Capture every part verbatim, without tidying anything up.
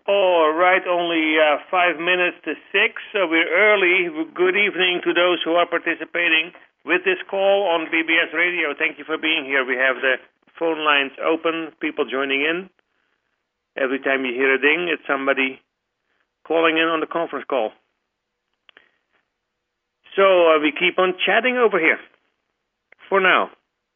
All right, only uh, five minutes to six, so we're early. Good evening to those who are participating with this call on B B S Radio. Thank you for being here. We have the phone lines open, people joining in. Every time you hear a ding, it's somebody calling in on the conference call. So uh, we keep on chatting over here for now.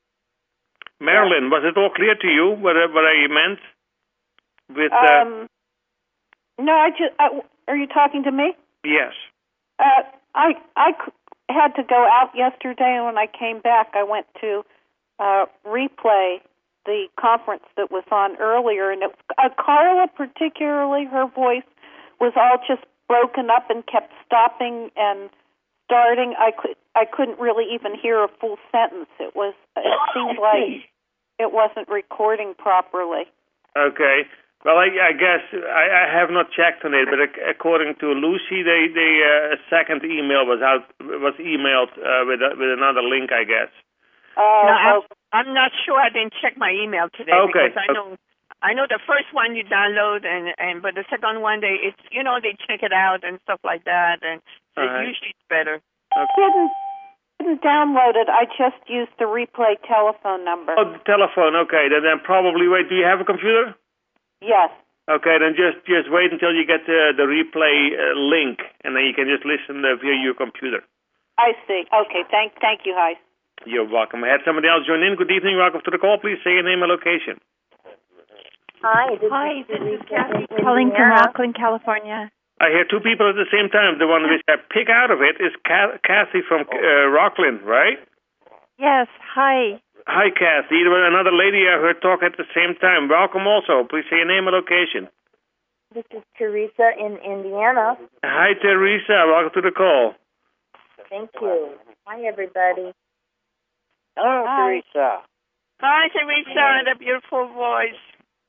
Marilyn, was it all clear to you what, what I meant? With uh, um, no, I just. Uh, are you talking to me? Yes. Uh, I I c- had to go out yesterday, and when I came back, I went to uh, replay the conference that was on earlier, and it, uh, Carla particularly, her voice was all just broken up and kept stopping and starting. I could I couldn't really even hear a full sentence. It was it seemed like it wasn't recording properly. Okay. Well, I, I guess I, I have not checked on it, but ac- according to Lucy, they, they uh, a second email was out was emailed uh, with a, with another link, I guess. Uh, no, I'm, I'm not sure. I didn't check my email today okay. because I know I know the first one you download, and, and but the second one they it's you know they check it out and stuff like that, and so right. usually it's better. I didn't didn't download it. I just used the replay telephone number. Oh, the telephone. Okay, then, then probably wait. Do you have a computer? Yes. Okay, then just, just wait until you get the, the replay uh, link, and then you can just listen uh, via your computer. I see. Okay, thank thank you, Heis. You're welcome. I had somebody else join in. Good evening. Welcome to the call. Please say your name and location. Hi, this Hi, is, this is Kathy calling from Rockland, California. I hear two people at the same time. The one which I pick out of it is Kathy from uh, Rockland, right? Yes, hi. Hi, Kathy. There was another lady I heard talk at the same time. Welcome also. Please say your name and location. This is Teresa in Indiana. Hi, Teresa. Welcome to the call. Thank you. Hi, everybody. Hello, Hi. Teresa. Hi, Teresa, and a beautiful voice.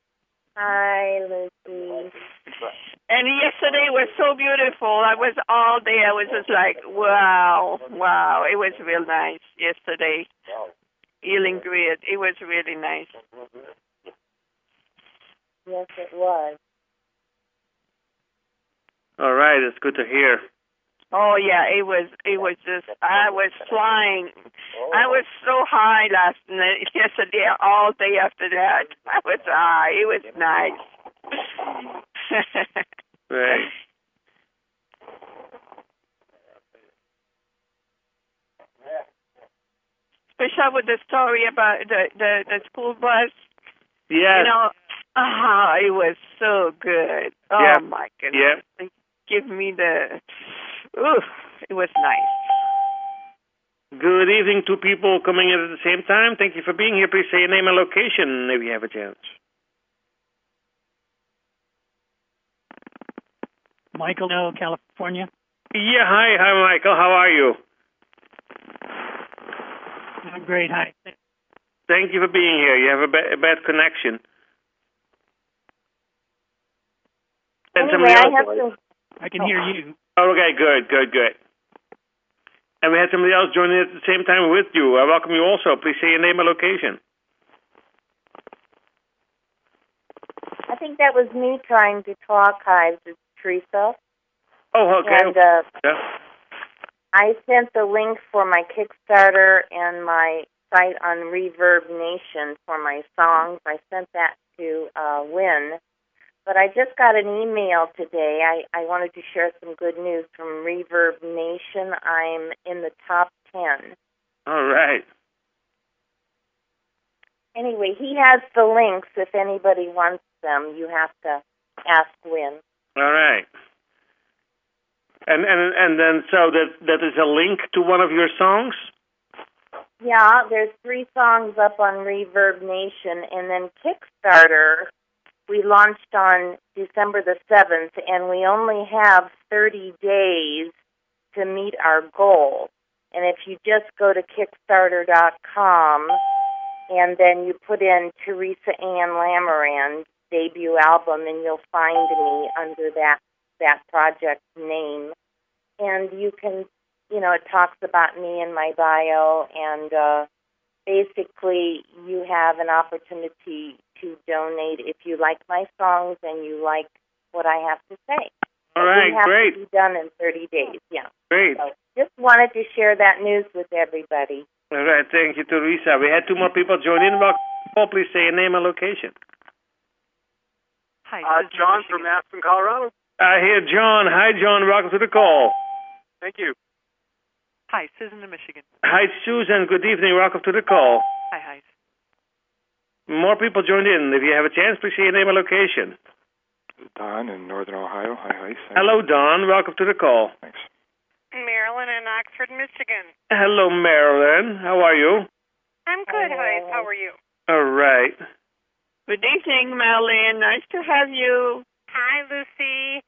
Hi, Lucy. And yesterday was so beautiful. I was all day. I was just like, wow, wow. It was real nice yesterday. Healing Grid. It was really nice. Yes, it was. All right. It's good to hear. Oh yeah, it was. It was just. I was flying. I was so high last night, yesterday, all day after that. I was high. It was nice. Right. Especially with the story about the the, the school bus. Yes. You know, ah, it was so good. Oh Yep. my goodness. Yep. Give me the. Ooh, it was nice. Good evening. Two people coming in at the same time. Thank you for being here. Please say your name and location if you have a chance. Michael, no, California. Yeah, hi. Hi, Michael. How are you? I'm great. Hi. Thank you for being here. You have a, ba- a bad connection. And Anyway, somebody I else. have to. I can hear you. Oh, okay, good, good, good. And we had somebody else joining at the same time with you. I welcome you also. Please say your name and location. I think that was me trying to talk. Hi, this is Teresa. Oh, okay. And uh, Yeah. I sent the link for my Kickstarter and my site on Reverb Nation for my songs. I sent that to uh, Win. But I just got an email today. I, I wanted to share some good news from Reverb Nation. I'm in the top ten. All right. Anyway, he has the links. If anybody wants them, you have to ask Win. All right. And and and then so that that is a link to one of your songs? Yeah, there's three songs up on Reverb Nation, and then Kickstarter. We launched on December the seventh, and we only have thirty days to meet our goal. And if you just go to Kickstarter dot com and then you put in Teresa Ann Lamarand debut album, and you'll find me under that, that project name. And you can, you know, it talks about me in my bio, and uh, basically you have an opportunity to donate if you like my songs and you like what I have to say. All right, we have great. To be done in thirty days. Yeah. Great. So just wanted to share that news with everybody. All right, thank you, Teresa. We had two more people join in. Welcome. Please say your name and location. Hi, uh, John from Aspen, Colorado. I hear John. Hi, John. Welcome to the call. Thank you. Hi, Susan in Michigan. Hi, Susan. Good evening. Welcome to the call. Hi, hi. More people joined in. If you have a chance, please say your name and location. Don in Northern Ohio. Hi, hi. Hello, Don. Welcome to the call. Thanks. Marilyn in Oxford, Michigan. Hello, Marilyn. How are you? I'm good, Heis. How are you? All right. Good evening, Marilyn. Nice to have you. Hi, Lucy.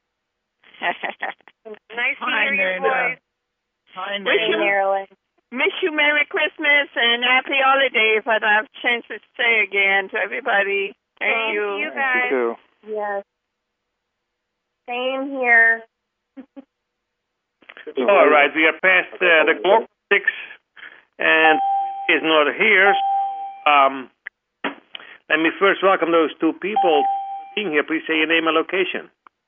Nice to Hi, hear your Nana. voice. Hi, Wish you, Marilyn. Wish you Merry Christmas and Happy Holidays. If I don't have a chance to say again to everybody. Thank, Thank you. you, guys. You too. Yes. Same here. All right. We are past uh, the clock, six, and is not here. Um, let me first welcome those two people being here. Please say your name and location.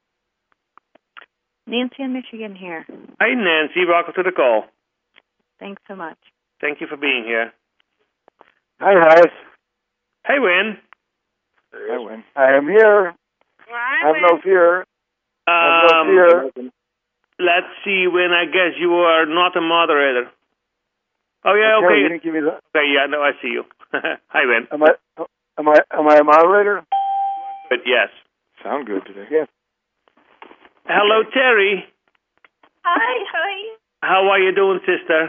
Nancy in Michigan here. Hi, Nancy. Welcome to the call. Thanks so much. Thank you for being here. Hi, Heis. Hey, Win. Hi, Win. I am here. Hi, Have no fear. Have no Um, fear. let's see, Win. I guess you are not a moderator. Oh, yeah, Okay, okay. you didn't give me the. Okay, yeah, no, I see you. Hi, Win. Am I? Am I? Am I a moderator? But yes. Sound good today. Yes. Hello, Terry. Hi, hi. How are you doing, sister?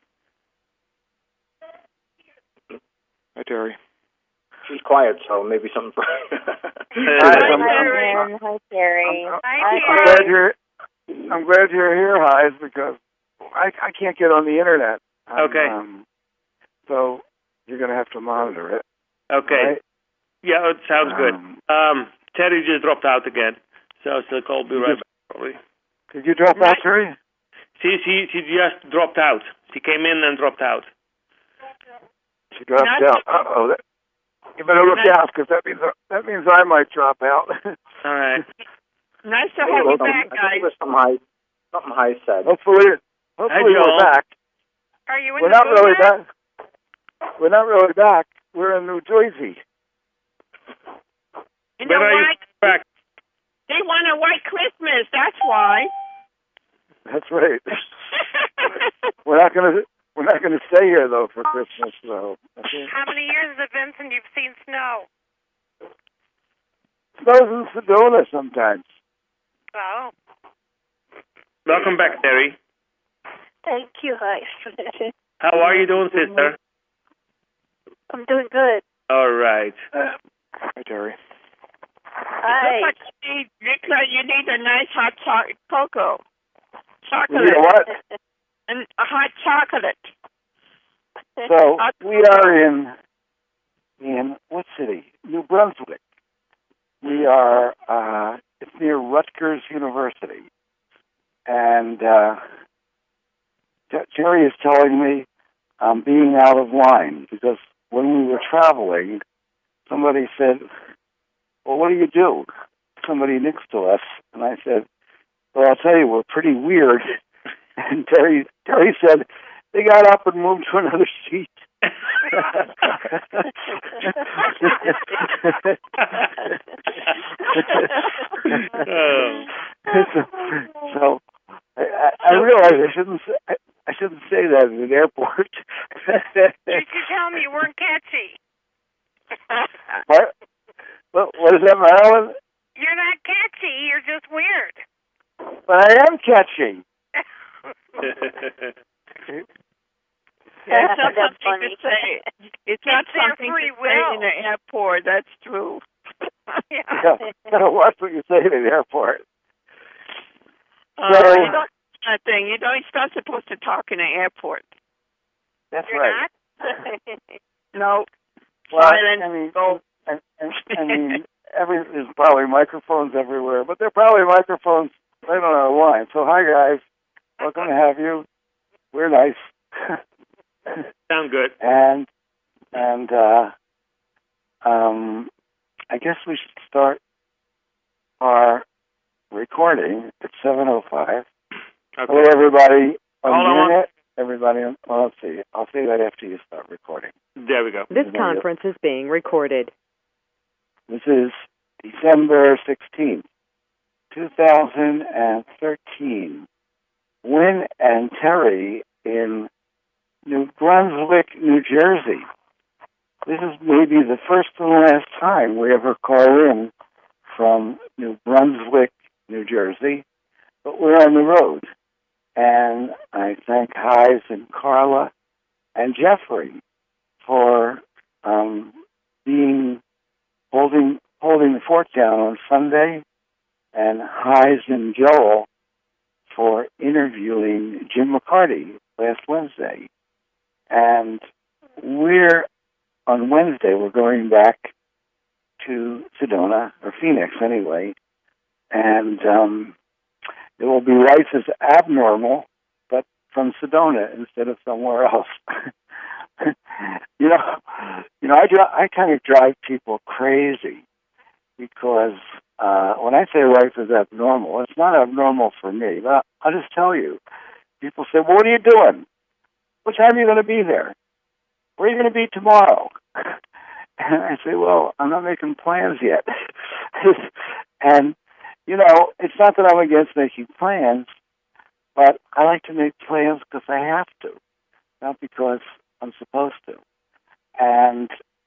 Hi, Terry. She's quiet, so maybe something. Uh, Hi, I'm- Terry. Hi, Terry. I'm, Hi, I'm Terry. glad you're. I'm glad you're here, Heis, because I I can't get on the internet. I'm, Okay. Um, so you're going to have to monitor it. Okay. Right? Yeah, it sounds good. Um, Um, Terry just dropped out again, so the call will be right back, probably. Did you drop out, Terry? She, she, she just dropped out. She came in and dropped out. She dropped Not- out. Uh oh. You better look Not- out, because that means that means I might drop out. All right. Nice to have you back, guys. Something high, something high said. hopefully, hopefully Joel. we're back. Are you in We're the not really booth? back. We're not really back. We're in New Jersey. You know When are you what? back? They want a white Christmas. That's why. That's right. We're not gonna we're not gonna stay here though for Christmas. So okay. How many years has it been since you've seen snow? Snows in Sedona sometimes. Oh. Welcome back, Terry. Thank you, hi. How are you doing, sister? I'm doing good. All right. Hi, Terry. Hi. Looks like you need, looks like you need a nice hot cho- cocoa. We Chocolate. need a what? And a hot chocolate. So Hot we are in in what city? New Brunswick. We are uh it's near Rutgers University. And uh Ter- Terry is telling me I'm being out of line because when we were traveling, somebody said, well, what do you do? Somebody next to us. And I said, well, I'll tell you, we're pretty weird. And Terry, Terry said, they got up and moved to another seat. Oh. so, so I, I realize I shouldn't say, I, I shouldn't say that in an airport. You should tell me you weren't catchy. What? What, what is that, Marilyn? You're not catchy. You're just weird. But I am catchy. It's not That's something funny. to say. It's not It's their something free to say will. in an airport. That's true. Yeah. No, watch what you say in the airport. Uh, So- you don't nothing. You don't. You're not supposed to talk in an airport. That's You're right. not? No. Well, Silence. I mean, Go. I, I, I mean, every there's probably microphones everywhere, but there are probably microphones right on our line. So, hi guys, welcome to have you. We're nice. Sound good. And and uh, um, I guess we should start our recording at seven oh five. Okay. Hello, everybody on Hold the on. internet. Everybody on, well, let's see. I'll say that after you start recording. There we go. This conference is being recorded. This is December sixteenth, two thousand thirteen. Wynn and Terry in New Brunswick, New Jersey. This is maybe the first and last time we ever call in from New Brunswick, New Jersey, but we're on the road. And I thank Heise and Carla and Jeffrey for um, being holding holding the fort down on Sunday, and Heise and Joel for interviewing Jim McCarty last Wednesday. And we're on Wednesday. We're going back to Sedona or Phoenix anyway, and um, it will be Life is Abnormal, but from Sedona instead of somewhere else. you know, you know, I dri- I kind of drive people crazy because uh, when I say life is abnormal, it's not abnormal for me. But I'll just tell you, people say, "Well, what are you doing? What time are you going to be there? Where are you going to be tomorrow?" And I say, "Well, I'm not making plans yet." And you know, it's not that I'm against making plans, but I like to make plans because I have to, not because I'm supposed to. And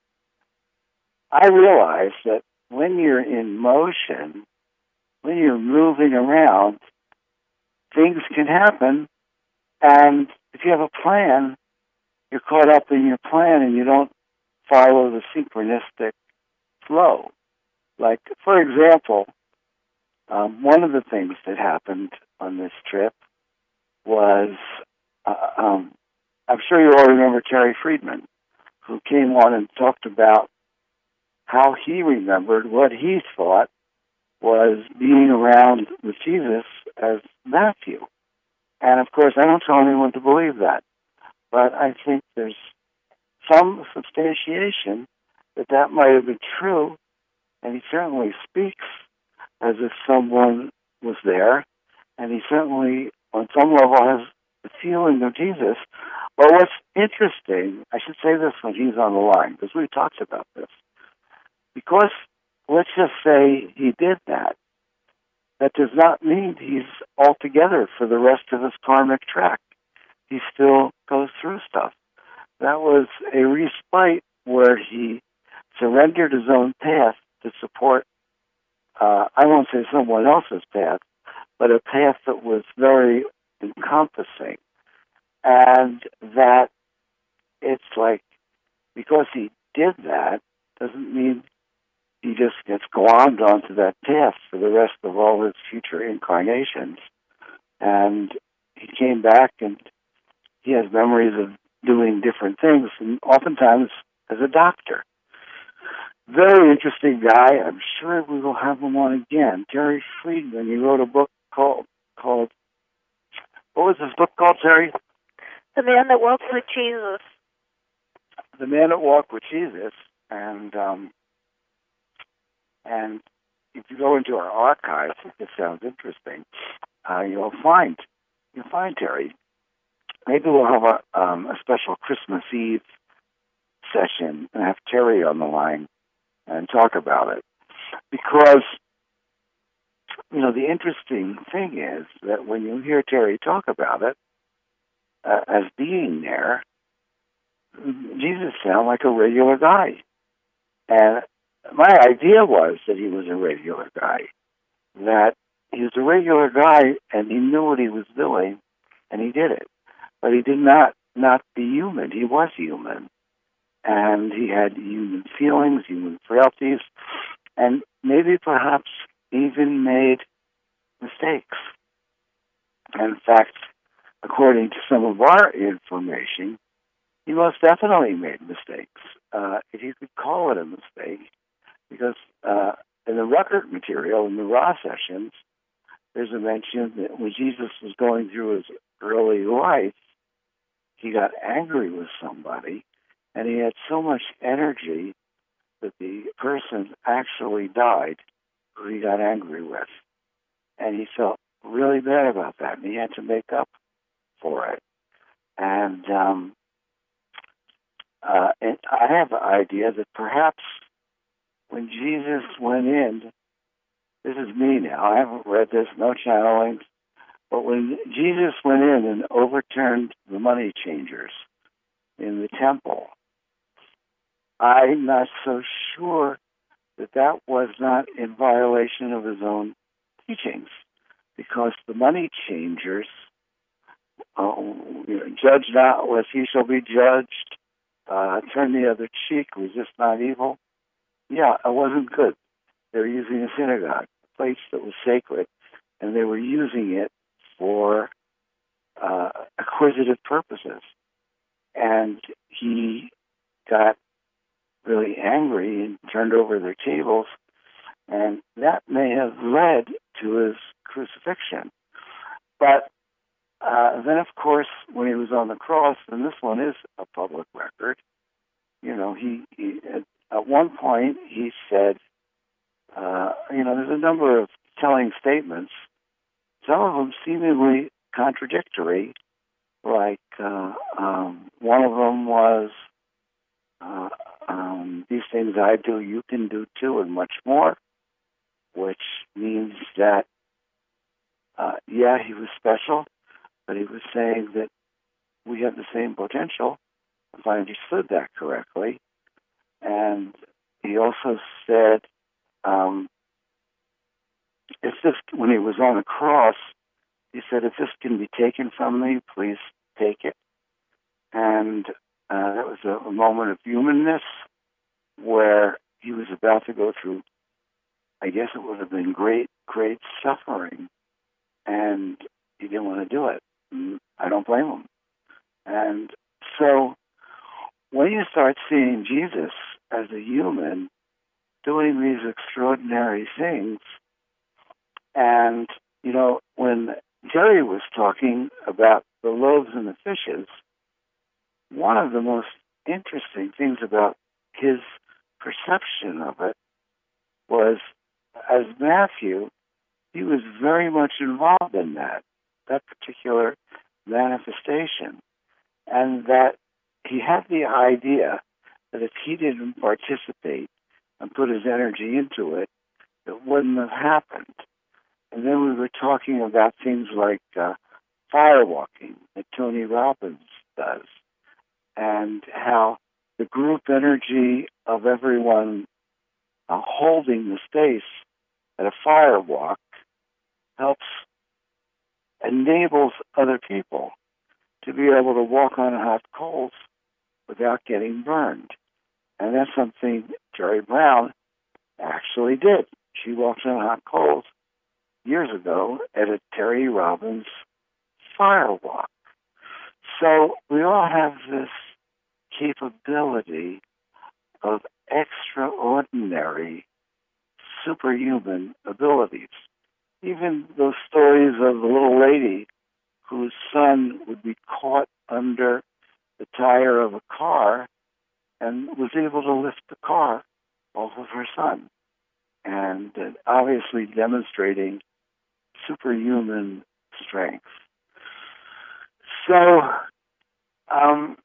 I realize that when you're in motion, when you're moving around, things can happen. And if you have a plan, you're caught up in your plan and you don't follow the synchronistic flow. Like, for example, Um, one of the things that happened on this trip was, uh, um, I'm sure you all remember Terry Friedman, who came on and talked about how he remembered what he thought was being around with Jesus as Matthew. And of course, I don't tell anyone to believe that, but I think there's some substantiation that that might have been true, and he certainly speaks as if someone was there, and he certainly, on some level, has the feeling of Jesus. But what's interesting, I should say this when he's on the line, because we talked about this, because let's just say he did that, that does not mean he's all together for the rest of his karmic track. He still goes through stuff. That was a respite where he surrendered his own path to support Uh, I won't say someone else's path, but a path that was very encompassing. And that it's like, because he did that, doesn't mean he just gets glommed onto that path for the rest of all his future incarnations. And he came back and he has memories of doing different things, and oftentimes as a doctor. Very interesting guy. I'm sure we will have him on again. Terry Friedman, he wrote a book called, called what was this book called, Terry? The Man That Walked with Jesus. The Man That Walked with Jesus. And um, and if you go into our archives, it sounds interesting, uh, you'll find, you'll find Terry. Maybe we'll have a, um, a special Christmas Eve session and have Terry on the line and talk about it. Because, you know, the interesting thing is that when you hear Terry talk about it, uh, as being there, Jesus sounded like a regular guy. And my idea was that he was a regular guy, that he was a regular guy and he knew what he was doing and he did it. But he did not not be human. He was human. And he had human feelings, human frailties, and maybe perhaps even made mistakes. And in fact, according to some of our information, he most definitely made mistakes, uh, if you could call it a mistake, because uh, in the record material, in the raw sessions, there's a mention that when Jesus was going through his early life, he got angry with somebody, and he had so much energy that the person actually died who he got angry with. and he felt really bad about that, and he had to make up for it. And, um, uh, and I have the idea that perhaps when Jesus went in, this is me now, I haven't read this, no channeling, but when Jesus went in and overturned the money changers in the temple, I'm not so sure that that was not in violation of his own teachings, because the money changers, uh, you know, judge not lest ye shall be judged, uh, turn the other cheek, resist not evil. Yeah, it wasn't good. They were using a synagogue, a place that was sacred, and they were using it for uh, acquisitive purposes. And he got really angry and turned over their tables, and that may have led to his crucifixion. But uh, then, of course, when he was on the cross, and this one is a public record, you know, he, he at, at one point he said, uh, you know, there's a number of telling statements, some of them seemingly contradictory, like uh, um, one of them was, uh, um, these things I do, you can do too, and much more, which means that, uh, yeah, he was special, but he was saying that we have the same potential, if I understood that correctly. And he also said, um, if this, when he was on the cross, he said, if this can be taken from me, please take it. And uh, that was a, a moment of humanness where he was about to go through, I guess it would have been great, great suffering. And he didn't want to do it. And I don't blame him. And so when you start seeing Jesus as a human doing these extraordinary things, and, you know, when Terry was talking about the loaves and the fishes, one of the most interesting things about his perception of it was, as Matthew, he was very much involved in that, that particular manifestation, and that he had the idea that if he didn't participate and put his energy into it, it wouldn't have happened. And then we were talking about things like uh, firewalking that Tony Robbins does, and how the group energy of everyone uh, holding the space at a firewalk helps, enables other people to be able to walk on hot coals without getting burned. And that's something Jerry Brown actually did. She walked on hot coals years ago at a Terry Robbins firewalk. So we all have this capability of extraordinary superhuman abilities. Even those stories of the little lady whose son would be caught under the tire of a car and was able to lift the car off of her son, and uh, obviously demonstrating superhuman strength. So, um,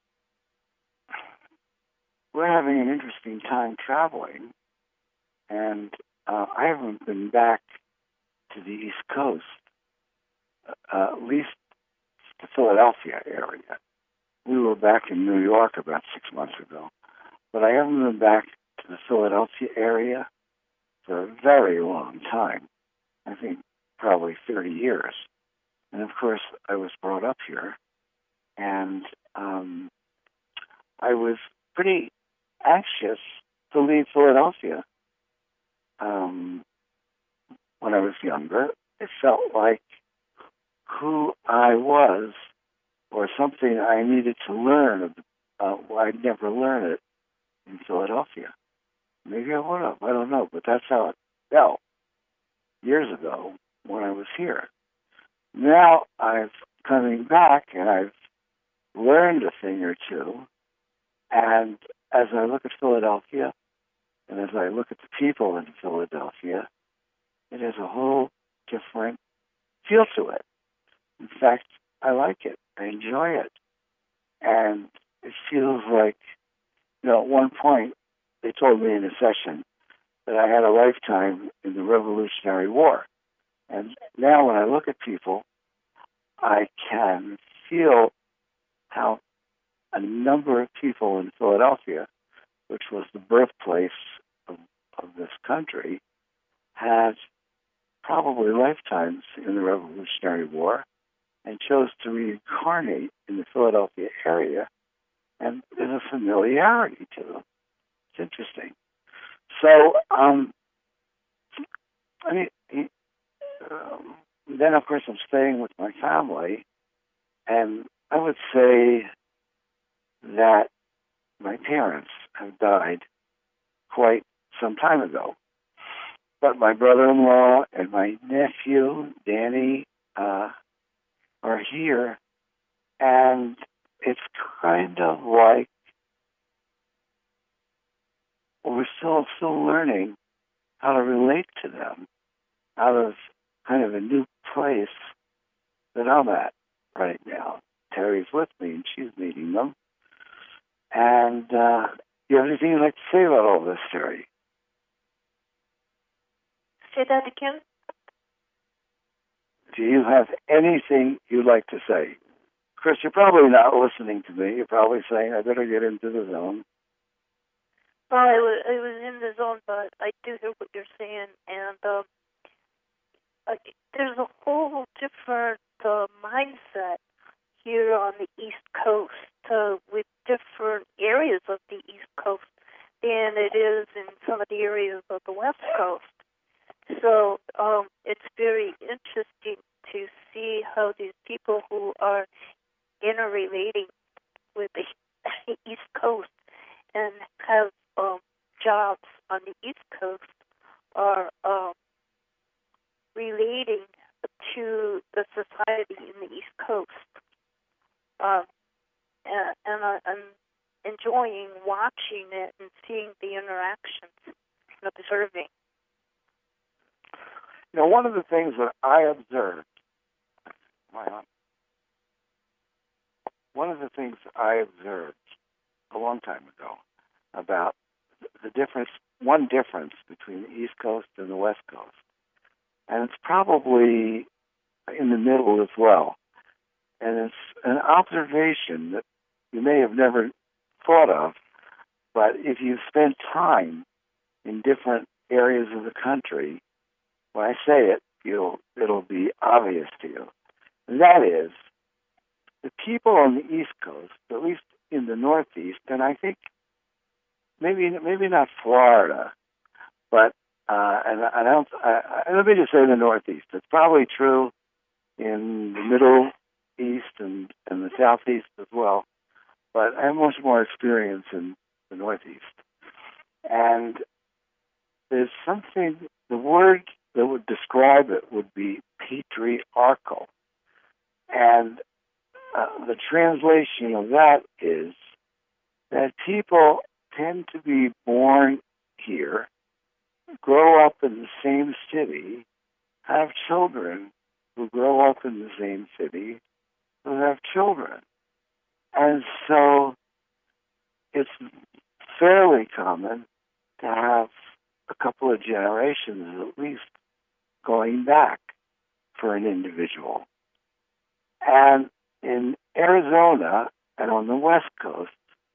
we're having an interesting time traveling, and uh, I haven't been back to the East Coast, uh, at least the Philadelphia area. We were back in New York about six months ago, but I haven't been back to the Philadelphia area for a very long time. I think probably thirty years. And of course, I was brought up here, and um, I was pretty anxious to leave Philadelphia. Um, when I was younger, it felt like who I was, or something I needed to learn. Uh, well, I'd never learned it in Philadelphia. Maybe I would have, I don't know, but that's how it felt years ago when I was here. Now I'm coming back and I've learned a thing or two, and as I look at Philadelphia, and as I look at the people in Philadelphia, it is a whole different feel to it. In fact, I like it. I enjoy it. And it feels like, you know, at one point, they told me in a session that I had a lifetime in the Revolutionary War. And now when I look at people, I can feel how a number of people in Philadelphia, which was the birthplace of, of this country, had probably lifetimes in the Revolutionary War and chose to reincarnate in the Philadelphia area, and there's a familiarity to them. It's interesting. So, um, I mean, um, then of course I'm staying with my family, and I would say that my parents have died quite some time ago. But my brother-in-law and my nephew, Danny, uh, are here, and it's kind of like well, we're still still learning how to relate to them out of kind of a new place that I'm at right now. Terry's with me, and she's meeting them. And uh, you have anything you'd like to say about all this, Terry? Say that again. Do you have anything you'd like to say? Chris, you're probably not listening to me. You're probably saying, I better get into the zone. Well, I was, I was in the zone, but I do hear what you're saying. And um, uh, there's a whole different uh, mindset here on the East Coast uh, with different areas of the East Coast than it is in some of the areas of the West Coast. So um, it's very interesting to see how these people who are interrelating with the East Coast and have um, jobs on the East Coast are um, relating to the society in the East Coast. Uh, and and uh, I'm enjoying watching it and seeing the interactions and observing. You know, one of the things that I observed, my aunt, one of the things I observed a long time ago about the difference, one difference between the East Coast and the West Coast, and it's probably in the middle as well, and it's an observation that you may have never thought of, but if you spend time in different areas of the country, when I say it, you'll, it'll be obvious to you. And that is, the people on the East Coast, at least in the Northeast, and I think maybe maybe not Florida, but uh, and I don't. I, I, let me just say the Northeast. It's probably true in the Middle East and, and the Southeast as well, but I have much more experience in the Northeast. And there's something. The word that would describe it would be patriarchal. And uh, the translation of that is that people tend to be born here, grow up in the same city, have children who grow up in the same city, who have children. And so it's fairly common to have a couple of generations at least going back for an individual. And in Arizona and on the West Coast,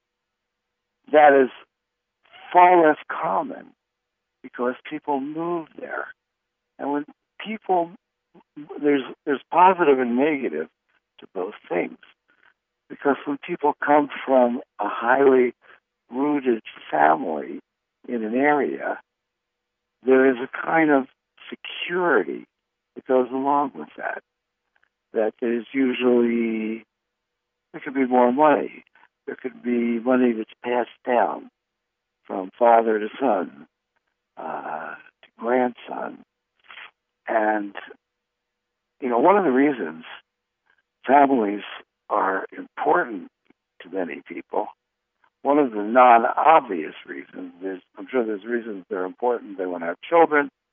that is far less common because people move there. And when people, there's there's positive and negative to both things. Because when people come from a highly rooted family in an area, there is a kind of security that goes along with that. That there's usually, there could be more money. There could be money that's passed down from father to son, uh, to grandson. And, you know, one of the reasons families are important to many people, one of the non-obvious reasons is, I'm sure there's reasons they're important. They want to have children.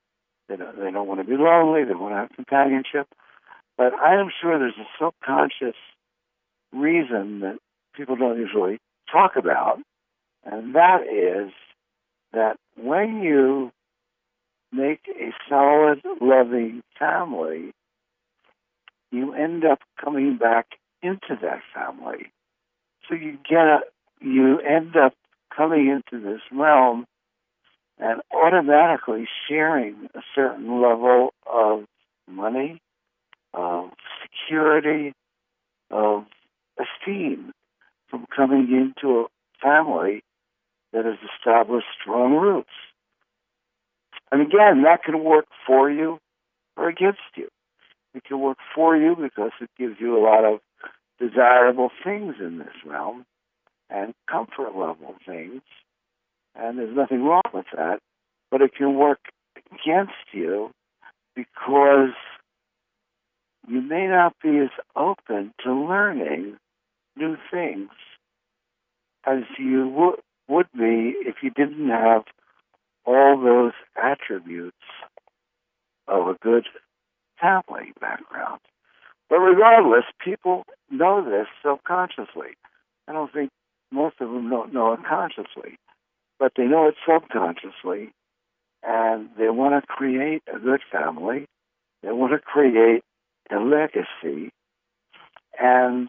They don't, they don't want to be lonely. They want to have companionship. But I am sure there's a subconscious reason that people don't usually talk about, and that is that when you make a solid, loving family, you end up coming back into that family. So you get a, you end up coming into this realm and automatically sharing a certain level of money, of security, of esteem from coming into a family that has established strong roots. And again, that can work for you or against you. It can work for you because it gives you a lot of desirable things in this realm and comfort level things. And there's nothing wrong with that. But it can work against you because you may not be as open to learning new things as you w- would be if you didn't have all those attributes of a good family background. But regardless, people know this subconsciously. I don't think most of them don't know it consciously, but they know it subconsciously, and they want to create a good family. They want to create a legacy, and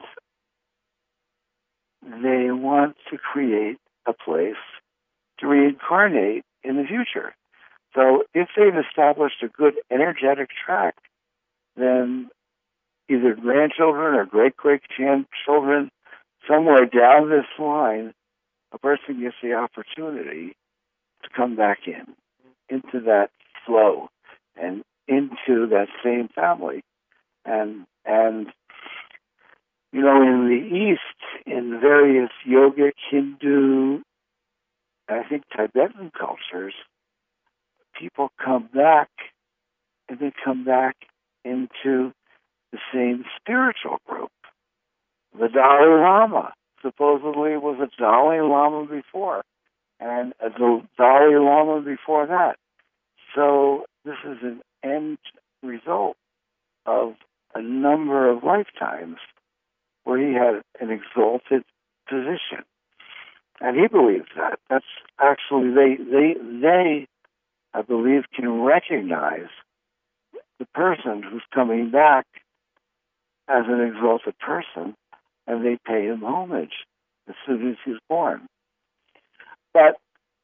they want to create a place to reincarnate in the future. So if they've established a good energetic track, then either grandchildren or great-great-grandchildren, somewhere down this line, a person gets the opportunity to come back in, into that flow, and into that same family. And, and you know, in the East, in various yogic, Hindu, I think Tibetan cultures, people come back, and they come back into the same spiritual group. The Dalai Lama supposedly was a Dalai Lama before, and a Dalai Lama before that. So this is an end result of a number of lifetimes where he had an exalted position. And he believes that. That's actually, they, they, they, I believe, can recognize the person who's coming back as an exalted person, and they pay him homage as soon as he's born. But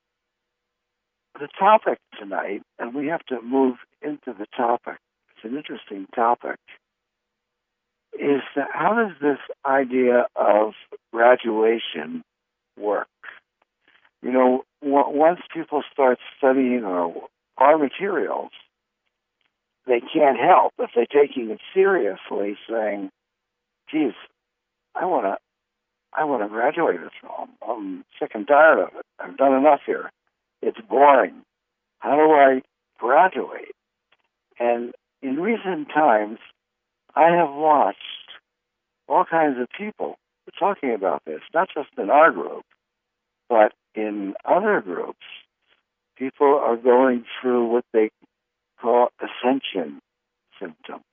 the topic tonight, and we have to move into the topic, it's an interesting topic, is that how does this idea of graduation work? You know, w- once people start studying our, our materials, they can't help, if they're taking it seriously, saying, geez, I want to I want to graduate this film. I'm sick and tired of it. I've done enough here. It's boring. How do I graduate? And in recent times, I have watched all kinds of people talking about this, not just in our group, but in other groups. People are going through what they call ascension symptoms.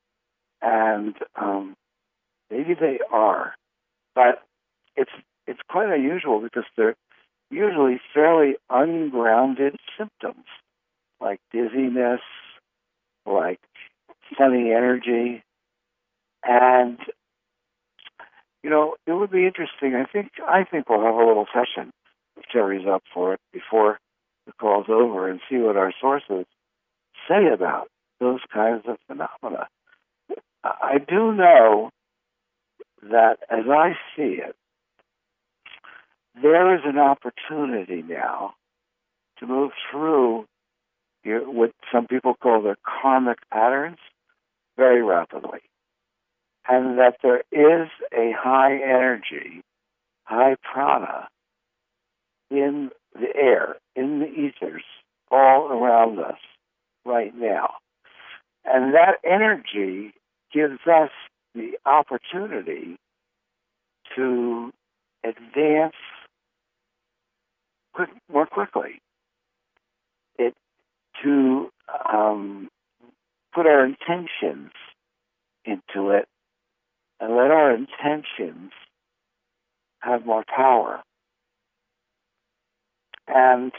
And um, maybe they are, but it's it's quite unusual because they're usually fairly ungrounded symptoms, like dizziness, like funny energy. And, you know, it would be interesting. I think I think we'll have a little session, if Terry's up for it, before the call's over, and see what our sources say about those kinds of phenomena. I do know that, as I see it, there is an opportunity now to move through your, what some people call their karmic patterns very rapidly. And that there is a high energy, high prana in the air, in the ethers, all around us right now. And that energy gives us the opportunity to advance quick, more quickly. It to um, put our intentions into it and let our intentions have more power. And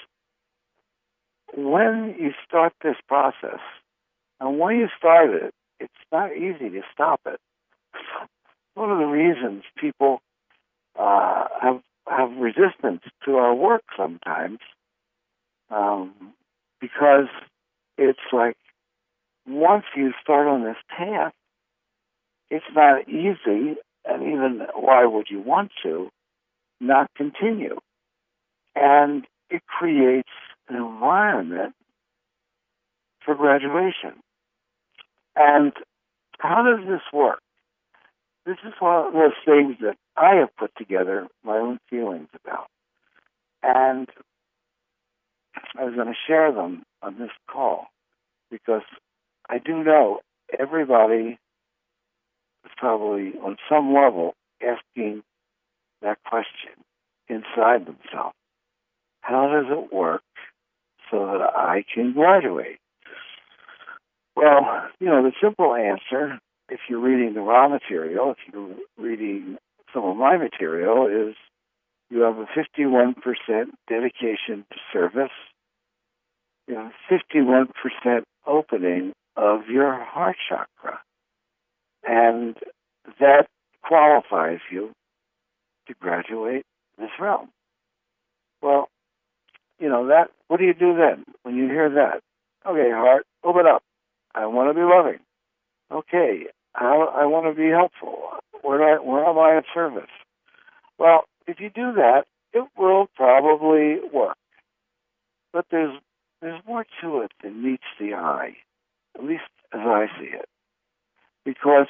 when you start this process, and when you start it, it's not easy to stop it. One of the reasons people uh, have have resistance to our work sometimes, um, because it's like once you start on this path, it's not easy, and even why would you want to not continue? And it creates an environment for graduation. And how does this work? This is one of those things that I have put together my own feelings about. And I was going to share them on this call because I do know everybody is probably on some level asking that question inside themselves. How does it work so that I can graduate? Well, you know, the simple answer, if you're reading the raw material, if you're reading some of my material, is you have a fifty-one percent dedication to service, you know, fifty-one percent opening of your heart chakra. And that qualifies you to graduate this realm. Well, you know, that, what do you do then when you hear that? Okay, heart, open up. I want to be loving. Okay, I, I want to be helpful. Where, I, where am I of service? Well, if you do that, it will probably work. But there's there's more to it than meets the eye, at least as I see it. Because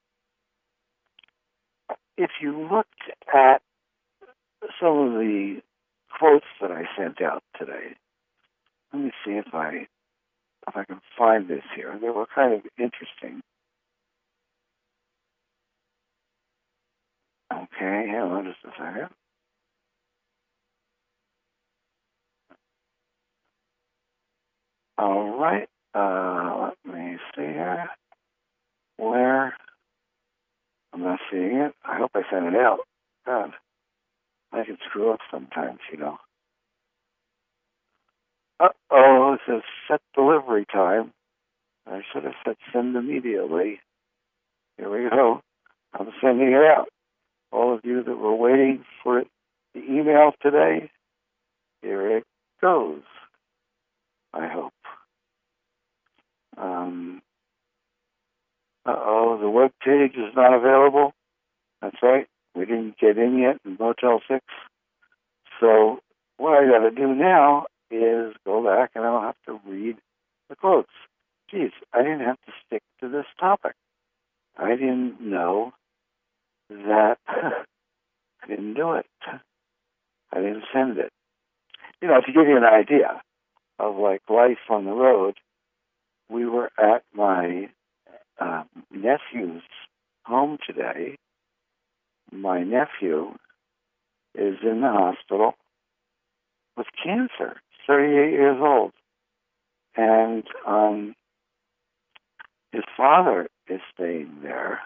if you looked at some of the quotes that I sent out today, let me see if I if I can find this here. They were kind of interesting. Okay, hang on just a second. All right, uh, let me see here. Where? I'm not seeing it. I hope I sent it out. God, I can screw up sometimes, you know. Uh-oh, it says set delivery time. I should have said send immediately. Here we go. I'm sending it out. All of you that were waiting for the email today, here it goes. I hope. Um, uh-oh, the web page is not available. That's right. We didn't get in yet in Motel six. So what I got to do now is go back and I'll have to read the quotes. Geez, I didn't have to stick to this topic. I didn't know that I didn't do it. I didn't send it. You know, to give you an idea of like life on the road, we were at my uh, nephew's home today. My nephew is in the hospital with cancer, thirty-eight years old. And um, his father is staying there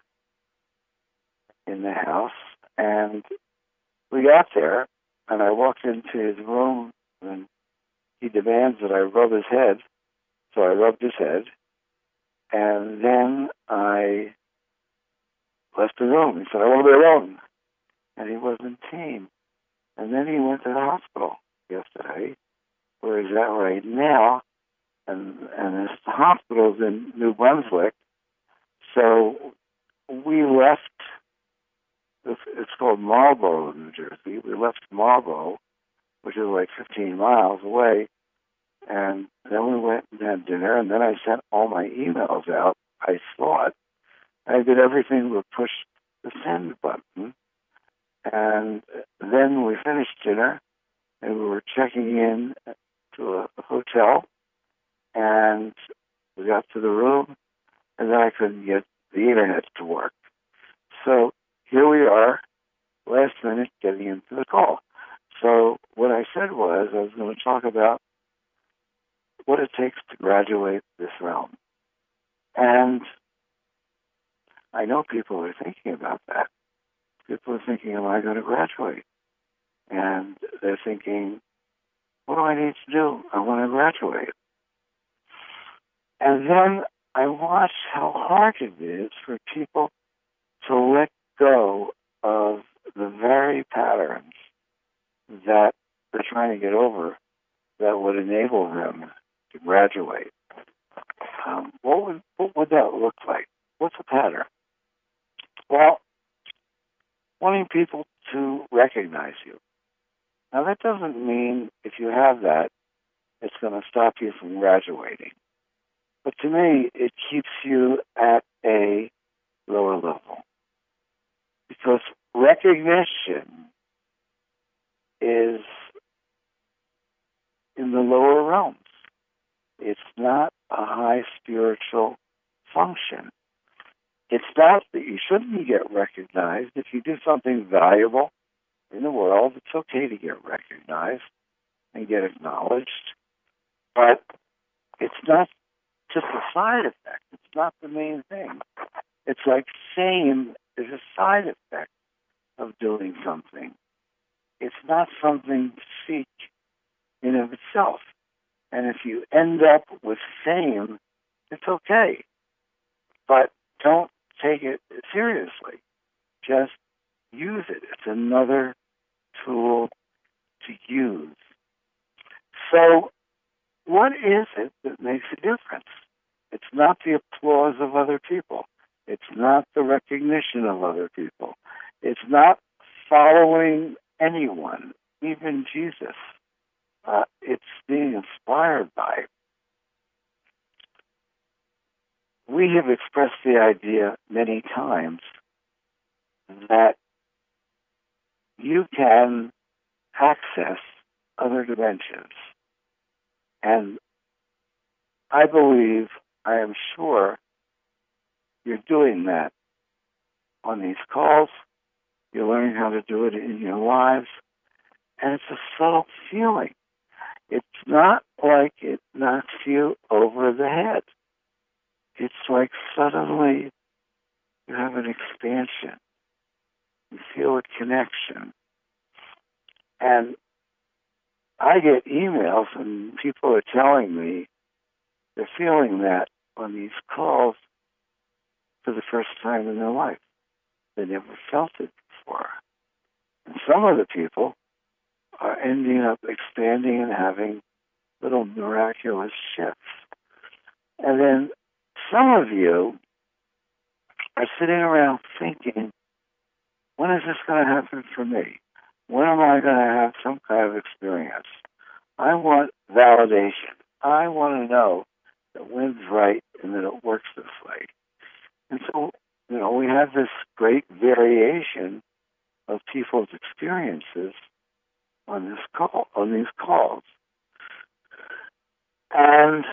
in the house. And we got there, and I walked into his room, and he demands that I rub his head. So I rubbed his head. And then I left the room. He said, I want to be alone. And he was in pain. And then he went to the hospital yesterday, where he's at right now. And, and this hospital's in New Brunswick. So we left, it's called Marlborough, New Jersey. We left Marlborough, which is like fifteen miles away. And then we went and had dinner, and then I sent all my emails out, I thought. I did everything but push the send button. And then we finished dinner, and we were checking in to a hotel, and we got to the room, and then I couldn't get the internet to work. So here we are, last minute, getting into the call. So what I said was I was going to talk about what it takes to graduate this realm. And I know people are thinking about that. People are thinking, am I going to graduate? And they're thinking, what do I need to do? I want to graduate. And then I watch how hard it is for people to let go of the very patterns that they're trying to get over that would enable them to graduate. Um, what would what would that look like? What's a pattern? Well, wanting people to recognize you. Now, that doesn't mean if you have that, it's going to stop you from graduating. But to me, it keeps you at a lower level. Because recognition is in the lower realms. It's not a high spiritual function. It's not that you shouldn't get recognized. If you do something valuable in the world, it's okay to get recognized and get acknowledged. But it's not just a side effect. It's not the main thing. It's like fame is a side effect of doing something. It's not something to seek in of itself. And if you end up with fame, it's okay. But don't take it seriously. Just use it. It's another tool to use. So what is it that makes a difference? It's not the applause of other people. It's not the recognition of other people. It's not following anyone, even Jesus. Uh, it's being inspired by. We have expressed the idea many times that you can access other dimensions. And I believe, I am sure, you're doing that on these calls. You're learning how to do it in your lives. And it's a subtle feeling. It's not like it knocks you over the head. It's like suddenly you have an expansion. You feel a connection. And I get emails and people are telling me they're feeling that on these calls for the first time in their life. They never felt it before. And some of the people are ending up expanding and having little miraculous shifts. And then some of you are sitting around thinking, when is this going to happen for me? When am I going to have some kind of experience? I want validation. I want to know that wind's right and that it works this way. And so, you know, we have this great variation of people's experiences on this call, on these calls. And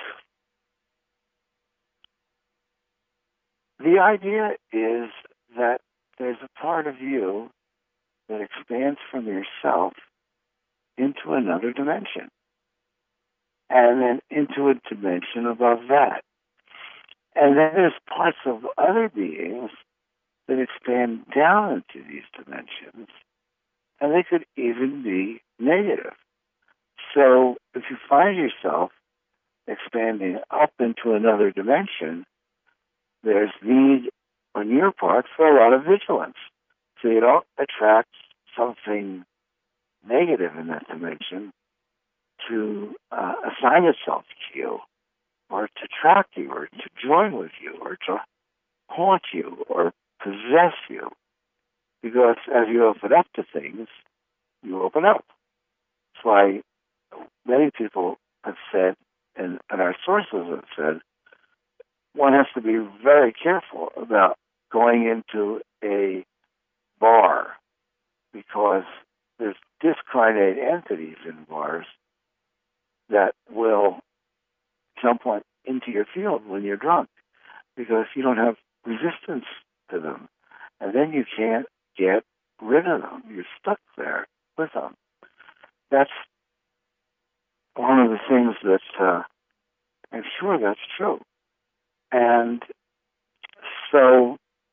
the idea is that there's a part of you that expands from yourself into another dimension, and then into a dimension above that. And then there's parts of other beings that expand down into these dimensions, and they could even be negative. So if you find yourself expanding up into another dimension, there's need on your part for a lot of vigilance, so you don't attract something negative in that dimension to uh, assign itself to you, or to track you, or to join with you, or to haunt you, or possess you. Because as you open up to things, you open up. That's why many people have said, and, and our sources have said, one has to be very careful about going into a bar, because there's discarnate entities in bars that will jump on into your field when you're drunk, because you don't have resistance to them. And then you can't get rid of them. You're stuck there with them. That's one of the things that uh, And sure, that's true. And so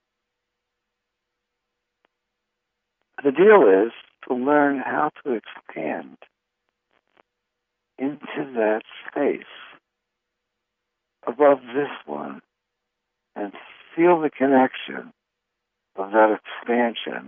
the deal is to learn how to expand into that space above this one and feel the connection of that expansion.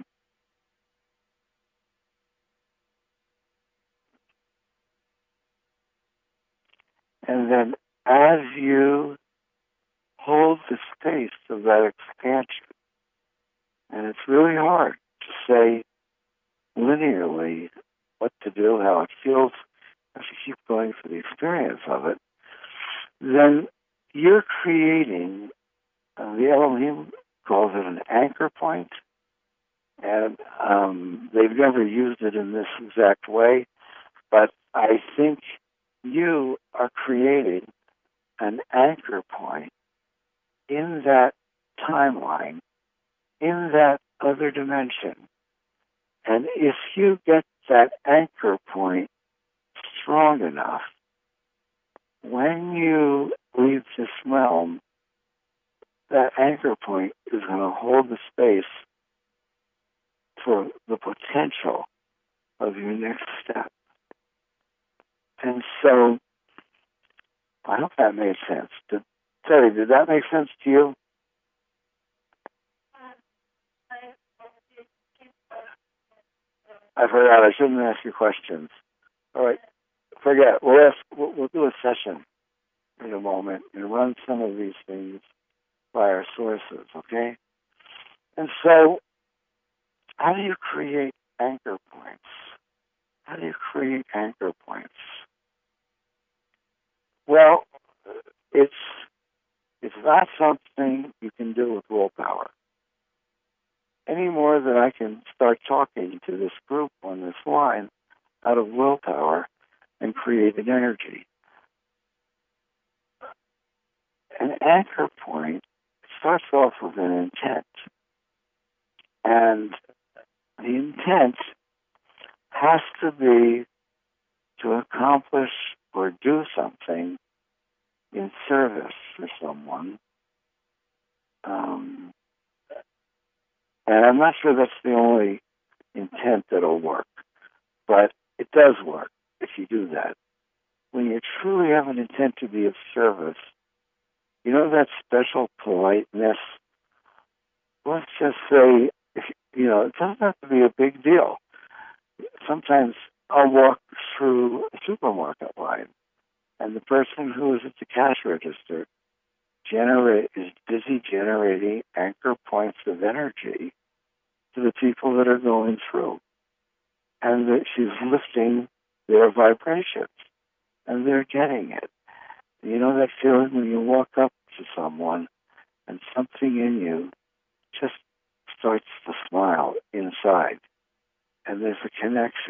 And then as you hold the space of that expansion, and it's really hard to say linearly what to do, how it feels, as you keep going for the experience of it, then you're creating, uh, the Elohim calls it an anchor point, and um, they've never used it in this exact way, but I think you are creating an anchor point in that timeline, in that other dimension. And if you get that anchor point strong enough, when you leave this realm, that anchor point is going to hold the space for the potential of your next step. And so, I hope that made sense. Did, Terry, did that make sense to you? I forgot. I shouldn't ask you questions. All right. Forget. We'll ask. We'll, we'll do a session in a moment and run some of these things by our sources. Okay. And so, how do you create anchor points? How do you create anchor points? Well, it's it's not something you can do with willpower. Any more than I can start talking to this group on this line out of willpower and create an energy. An anchor point starts off with an intent. And the intent has to be to accomplish or do something in service for someone. Um, and I'm not sure that's the only intent that'll work, but it does work if you do that. When you truly have an intent to be of service, you know that special politeness. Let's just say, if, you know, it doesn't have to be a big deal. Sometimes I'll walk through a supermarket line, and the person who is at the cash register generate is busy generating anchor points of energy to the people that are going through, and that she's lifting their vibrations, and they're getting it. You know that feeling when you walk up to someone and something in you just starts to smile inside, and there's a connection.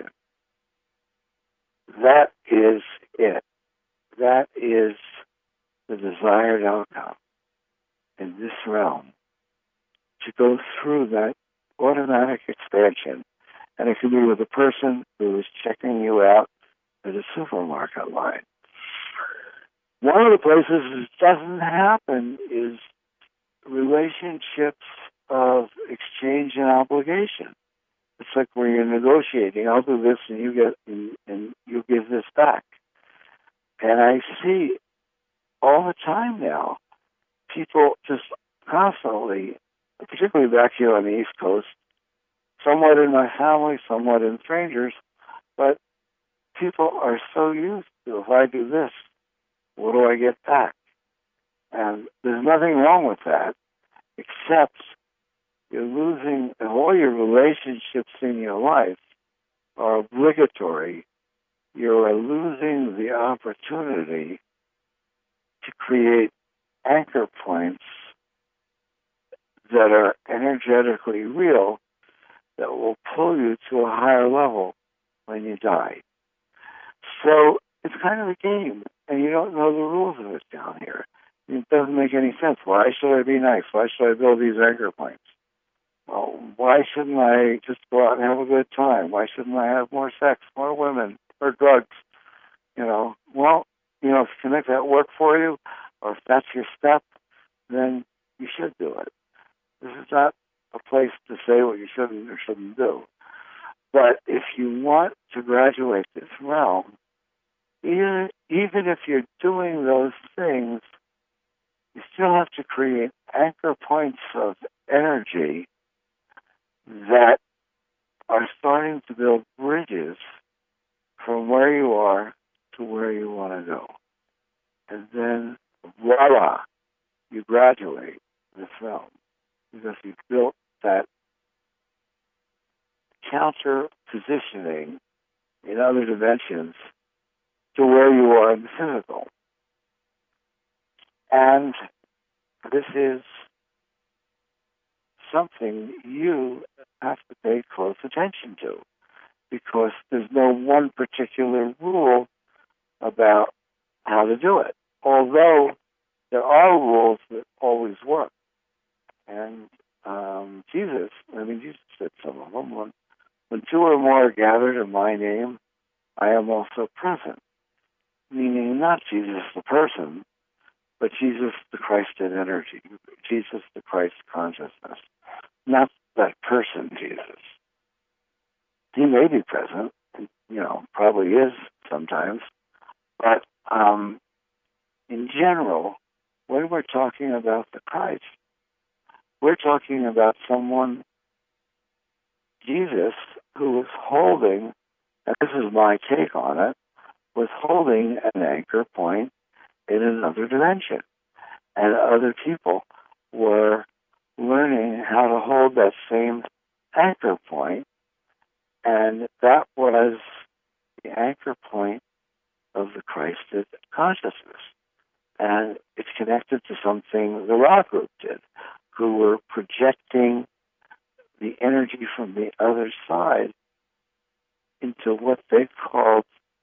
That is it. That is the desired outcome in this realm, to go through that automatic expansion. And it can be with a person who is checking you out at a supermarket line. One of the places it doesn't happen is relationships of exchange and obligation. It's like when you're negotiating, I'll do this and you get and, and you give this back. And I see all the time now people just constantly, particularly back here on the East Coast, somewhat in my family, somewhat in strangers, but people are so used to, if I do this, what do I get back? And there's nothing wrong with that, except you're losing, if all your relationships in your life are obligatory, you're losing the opportunity to create anchor points that are energetically real, that will pull you to a higher level when you die. So it's kind of a game, and you don't know the rules of it down here. It doesn't make any sense. Why should I be nice? Why should I build these anchor points? Well, why shouldn't I just go out and have a good time? Why shouldn't I have more sex, more women, or drugs? You know, well, you know, if you can make that work for you, or if that's your step, then you should do it. This is not a place to say what you shouldn't or shouldn't do. But if you want to graduate this realm, even, even if you're doing those things, you still have to create anchor points of energy that are starting to build bridges from where you are to where you want to go. And then, voila, you graduate this realm because you've built that counter positioning in other dimensions to where you are in the physical. And this is something you have to pay close attention to, because there's no one particular rule about how to do it. Although there are rules that always work. And um, Jesus, I mean, Jesus said some of them. When, when two or more are gathered in my name, I am also present. Meaning not Jesus the person, but Jesus the Christed energy, Jesus the Christ consciousness. Not that person, Jesus. He may be present, you know, probably is sometimes, but um, in general, when we're talking about the Christ, we're talking about someone, Jesus, who was holding, and this is my take on it, was holding an anchor point in another dimension. And other people were learning how to hold that same anchor point, and that was the anchor point of the Christed consciousness. And it's connected to something the Ra group did, who were projecting the energy from the other side into what they called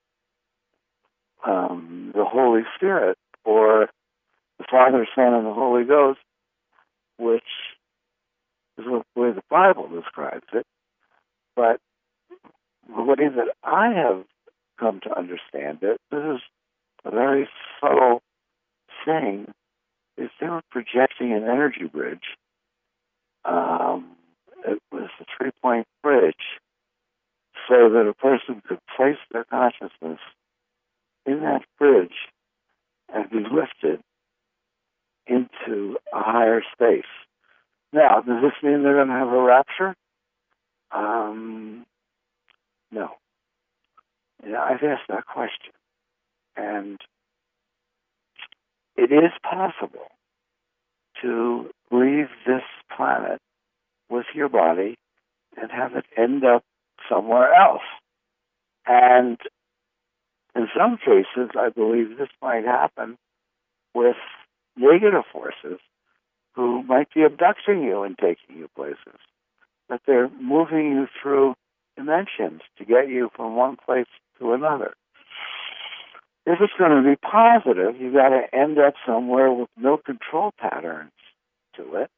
um, the Holy Spirit, or the Father, Son, and the Holy Ghost, which is the way the Bible describes it. But the way that I have come to understand it, this is a very subtle thing, is they were projecting an energy bridge. Um, it was a three-point bridge, so that a person could place their consciousness in that bridge and be lifted into a higher space. Now, does this mean they're going to have a rapture? Um, no. Yeah, I've asked that question. And it is possible to leave this planet with your body and have it end up somewhere else. And in some cases, I believe this might happen with negative forces who might be abducting you and taking you places. That they're moving you through dimensions to get you from one place to another. If it's going to be positive, you've got to end up somewhere with no control patterns to it.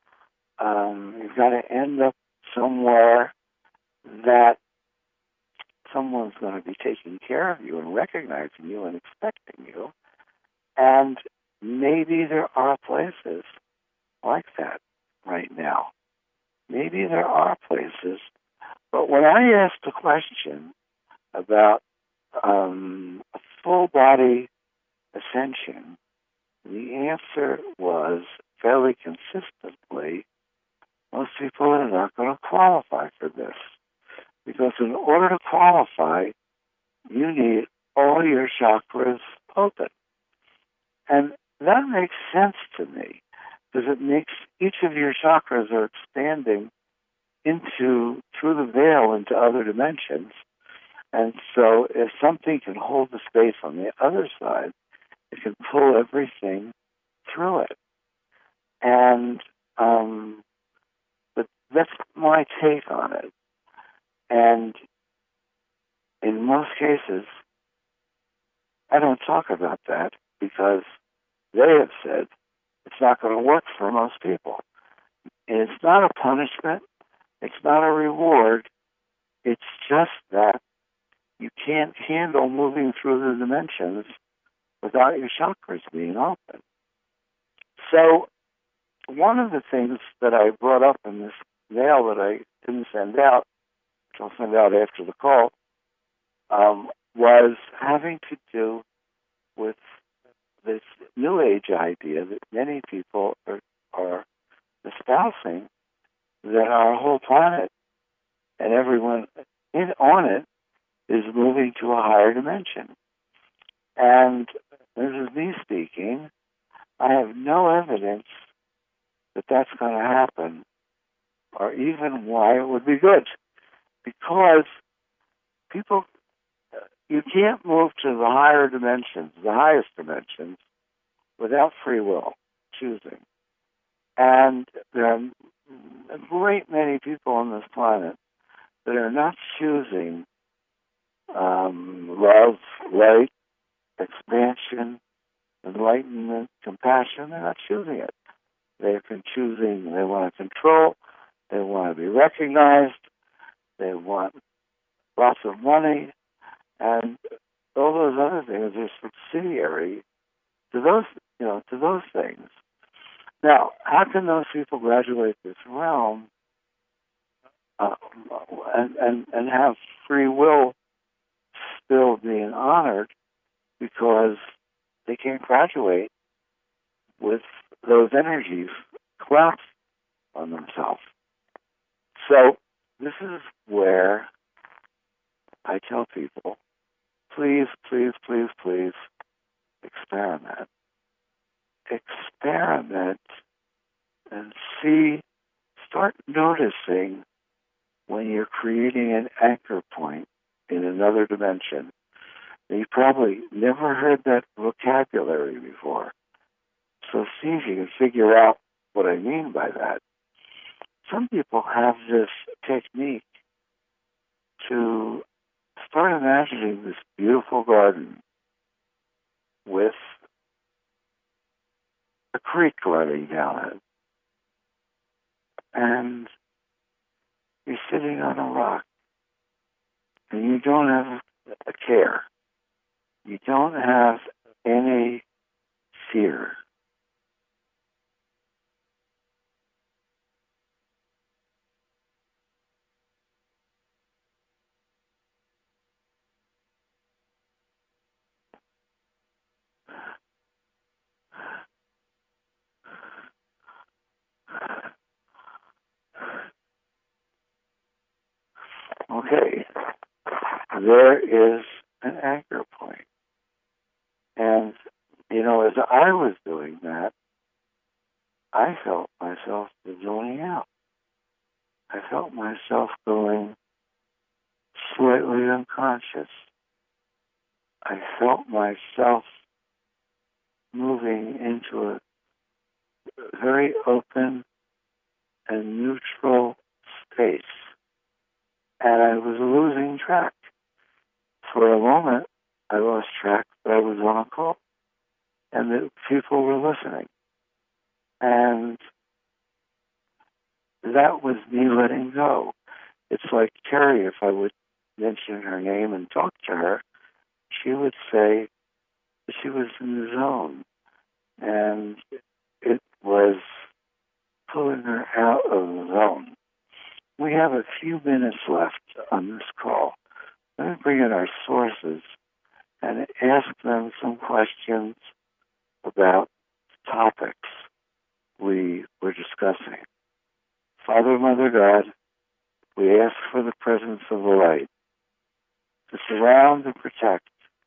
Um, you've got to end up somewhere that someone's going to be taking care of you and recognizing you and expecting you. And maybe there are places like that right now. Maybe there are places. But when I asked the question about um, a full body ascension, the answer was fairly consistently, most people are not going to qualify for this. Because in order to qualify, you need all your chakras open. And that makes sense to me, because it makes each of your chakras are expanding into, through the veil, into other dimensions. And so if something can hold the space on the other side, it can pull everything through it. And um, but that's my take on it. And in most cases, I don't talk about that because they have said it's not going to work for most people. And it's not a punishment. It's not a reward. It's just that you can't handle moving through the dimensions without your chakras being open. So one of the things that I brought up in this mail that I didn't send out, which I'll send out after the call, um, was having to do with this New Age idea that many people are, are espousing, that our whole planet and everyone in on it is moving to a higher dimension. And this is me speaking. I have no evidence that that's going to happen, or even why it would be good. Because people, you can't move to the higher dimensions, the highest dimensions, without free will, choosing. And there are a great many people on this planet that are not choosing um, love, light, expansion, enlightenment, compassion. They're not choosing it. They've been choosing, they want to control, they want to be recognized, they want lots of money, and all those other things are subsidiary to those, you know, to those things. Now, how can those people graduate this realm uh, and, and, and have free will still being honored because they can't graduate with those energies collapse on themselves? So this is where I tell people, please, please, please, please experiment. Experiment and see, start noticing when you're creating an anchor point in another dimension. You probably never heard that vocabulary before. So see if you can figure out what I mean by that. Some people have this technique to start imagining this beautiful garden with a creek running down it. And you're sitting on a rock. And you don't have a care. You don't have any fear. Okay, there is an anchor point. And, you know, as I was doing that, I felt myself zoning out. I felt myself going slightly unconscious. I felt myself moving into a very open and neutral space. And I was losing track. For a moment, I lost track, but I was on a call. And the people were listening. And that was me letting go. It's like Terry, if I would mention her name and talk to her, she would say that she was in the zone. And it was pulling her out of the zone. We have a few minutes left on this call. Let me bring in our sources and ask them some questions about topics we were discussing. Father, Mother God, we ask for the presence of the light to surround and protect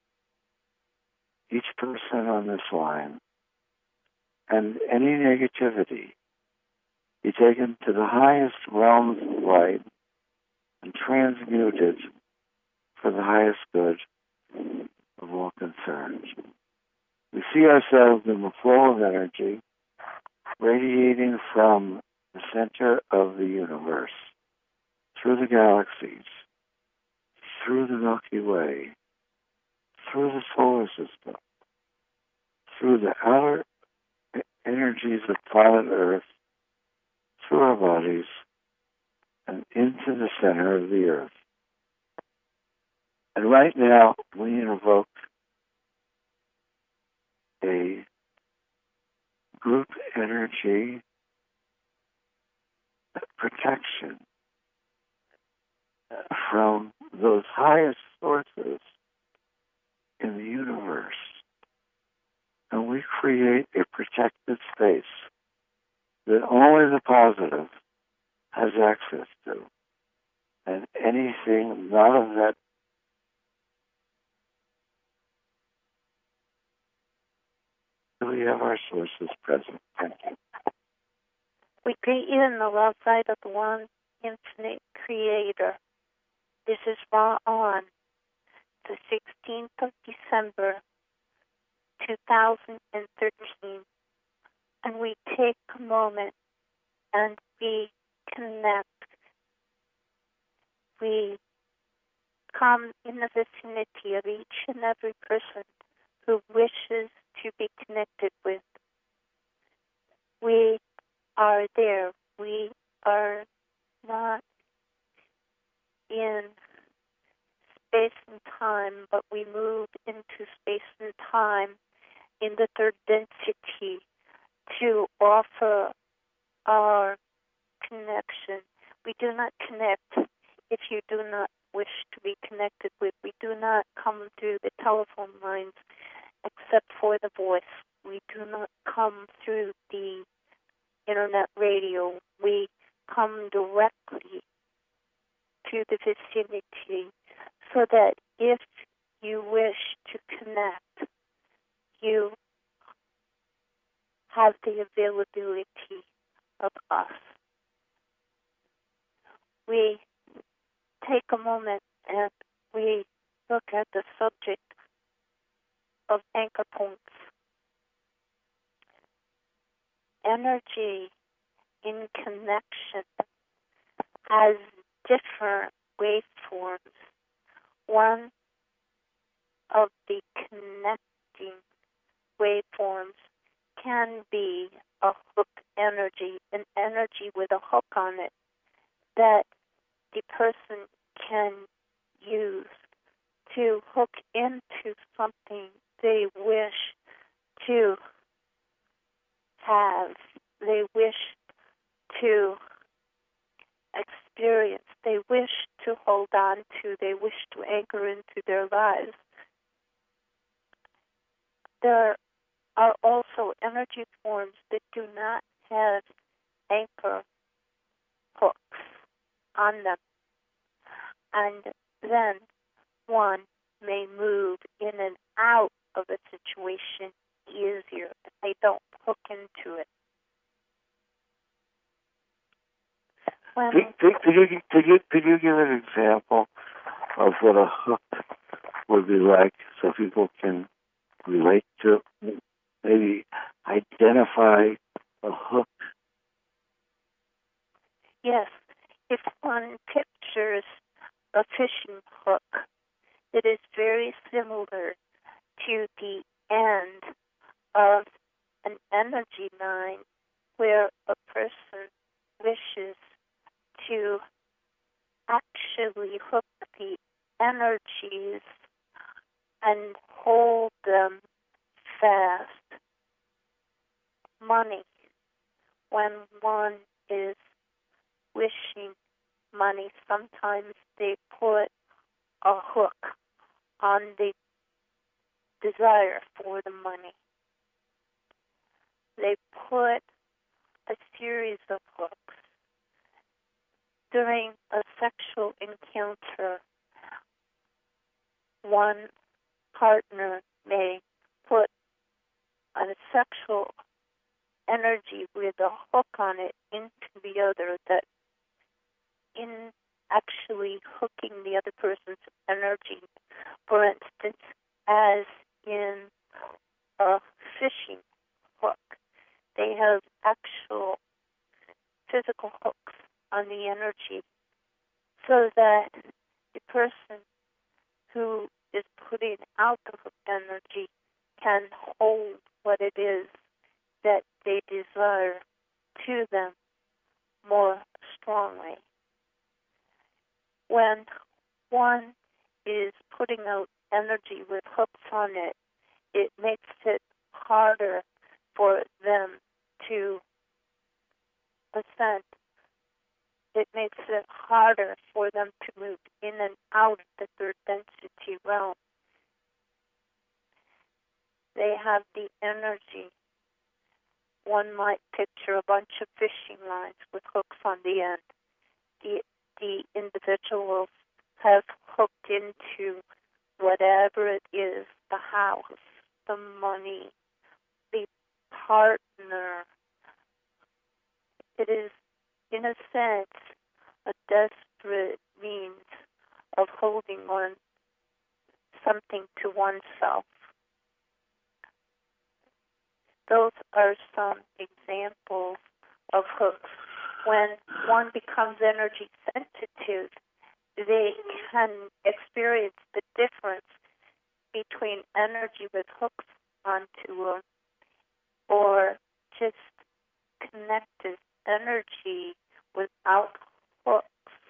each person on this line, and any negativity be taken to the highest realms of light and transmuted for the highest good of all concerned. We see ourselves in the flow of energy radiating from the center of the universe, through the galaxies, through the Milky Way, through the solar system, through the outer energies of planet Earth, through our bodies, and into the center of the Earth. And right now, we invoke a group energy protection from those highest sources in the universe. And we create a protected space that only the positive has access to. And anything not of that we have our sources present. Thank you. We greet you in the love light of the one infinite creator. This is Ra On, the sixteenth of December, two thousand thirteen. And we take a moment and we connect. We come in the vicinity of each and every person who wishes to be connected with. We are there. We are not in space and time, but we move into space and time in the third density to offer our connection. We do not connect if you do not wish to be connected with. We do not come through the telephone lines except for the voice. We do not come through the internet radio. We come directly to the vicinity so that if you wish to connect, you have the availability of us. We take a moment and we look at the subject of anchor points. Energy in connection has different waveforms. One of the connecting waveforms can be a hook energy, an energy with a hook on it that the person can use to hook into something they wish to have, they wish to experience, they wish to hold on to, they wish to anchor into their lives. There are also energy forms that do not have anchor hooks on them. And then one may move in and out of a situation easier if they don't hook into it. When Could, could, could, you, could, you, could you give an example of what a hook would be like so people can relate to, maybe identify a hook? Yes, if one pictures a fishing hook, it is very similar to the end of an energy line where a person wishes to actually hook the energies and hold them fast. Money, when one is wishing money, sometimes they put a hook on the desire for the money. They put a series of hooks. During a sexual encounter, one partner may put a sexual energy with a hook on it into the other, that in actually hooking the other person's energy. For instance, as in a fishing hook, they have actual physical hooks on the energy so that the person who is putting out the hook energy can hold what it is that they desire to them more strongly. When one is putting out energy with hooks on it, it makes it harder for them to ascend. It makes it harder for them to move in and out of the third density realm. They have the energy. One might picture a bunch of fishing lines with hooks on the end. The, the individuals have hooked into whatever it is, the house, the money, the partner. It is, in a sense, a desperate means of holding on something to oneself. Those are some examples of hooks. When one becomes energy sensitive, they can experience the difference between energy with hooks onto them or just connected energy without hooks.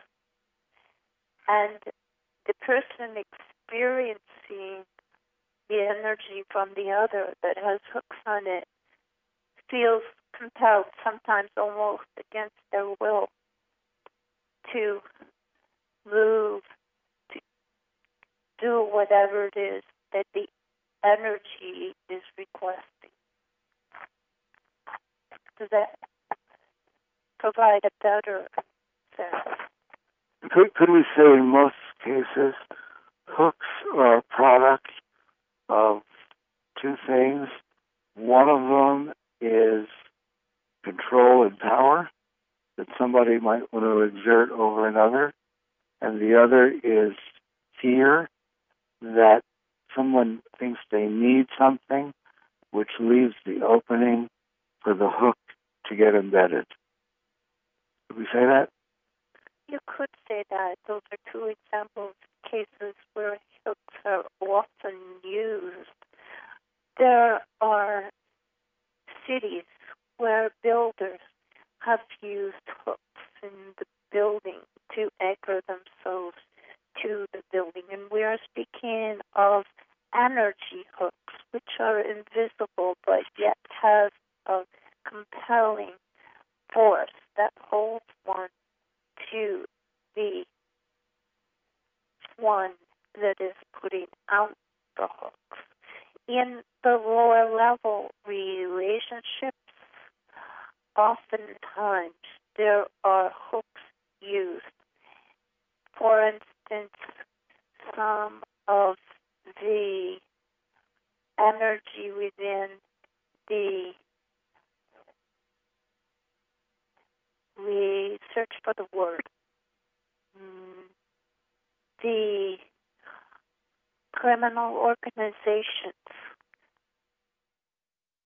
And the person experiencing the energy from the other that has hooks on it feels compelled, sometimes almost against their will, to move, to do whatever it is that the energy is requesting. Does that provide a better sense? Could, could we say in most cases, hooks are a product of two things? One of them is control and power that somebody might want to exert over another, and the other is fear that someone thinks they need something, which leaves the opening for the hook to get embedded. Could we say that? You could say that. Those are two examples of cases where hooks are often used. There are cities where builders have used hooks in the building to anchor themselves to the building. And we are speaking of energy hooks, which are invisible but yet have a compelling force that holds one to the one that is putting out the hooks. In the lower level relationships, oftentimes there are hooks used. For instance, some of the energy within the we search for the word. Mm, the criminal organizations